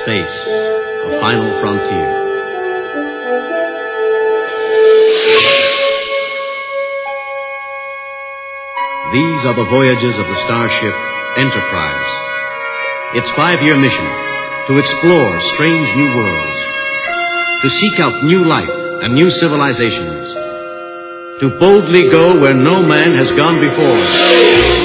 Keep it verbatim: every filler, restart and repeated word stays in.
Space, the final frontier. These are the voyages of the starship Enterprise. Its five-year mission, to explore strange new worlds, to seek out new life and new civilizations, to boldly go where no man has gone before.